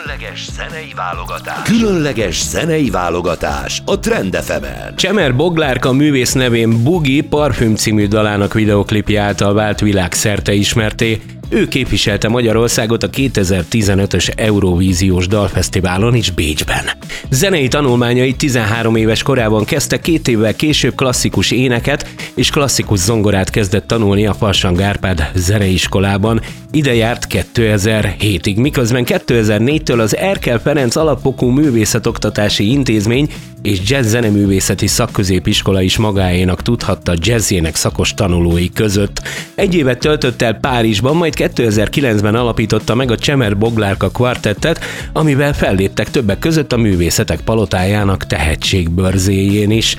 Különleges zenei válogatás a Trend FM-en. Csemer Boglárka művész nevén Boogie Parfüm című dalának videoklipje által vált világszerte ismerté. Ő képviselte Magyarországot a 2015-ös Eurovíziós Dalfesztiválon is Bécsben. Zenei tanulmányait 13 éves korában kezdte, 2 évvel később klasszikus éneket és klasszikus zongorát kezdett tanulni a Farsang Árpád zeneiskolában. Ide járt 2007-ig, miközben 2004-től az Erkel Ferenc Alapfokú Művészetoktatási Intézmény és Jazz Zeneművészeti Szakközépiskola is magáénak tudhatta jazzének szakos tanulói között. 1 évet töltött el Párizsban, majd 2009-ben alapította meg a Csemer Boglárka kvartettet, amivel felléptek többek között a Művészetek Palotájának tehetségbörzéjén is.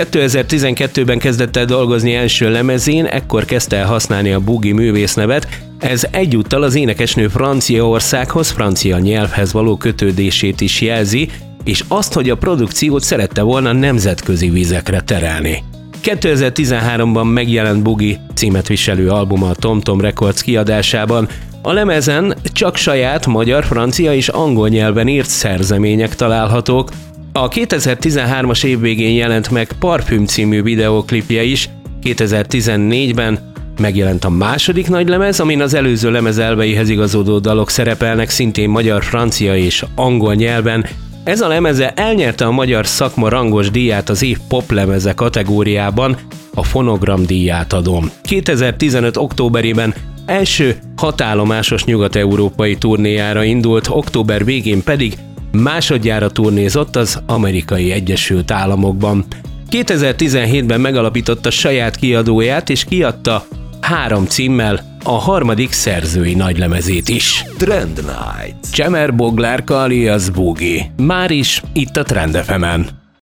2012-ben kezdett el dolgozni első lemezén, ekkor kezdte el használni a Boogie művésznevet. Ez egyúttal az énekesnő Franciaországhoz, francia nyelvhez való kötődését is jelzi, és azt, hogy a produkciót szerette volna nemzetközi vizekre terelni. 2013-ban megjelent Boogie címet viselő albuma a Tom Tom Records kiadásában. A lemezen csak saját magyar, francia és angol nyelven írt szerzemények találhatók. A 2013-as év végén jelent meg Parfüm című videóklipje is, 2014-ben megjelent a második nagylemez, amin az előző lemez elveihez igazodó dalok szerepelnek szintén magyar, francia és angol nyelven. Ez a lemeze elnyerte a magyar szakma rangos díját az év poplemeze kategóriában, a Fonogram díját adom. 2015. októberében első 6 állomásos nyugat-európai turnéjára indult, október végén pedig másodjára turnézott az Amerikai Egyesült Államokban. 2017-ben megalapította saját kiadóját és kiadta 3 címmel a harmadik szerzői nagylemezét is. Trend Night. Csemer Boglárka alias Boogie. Már is itt a Trend FM-en.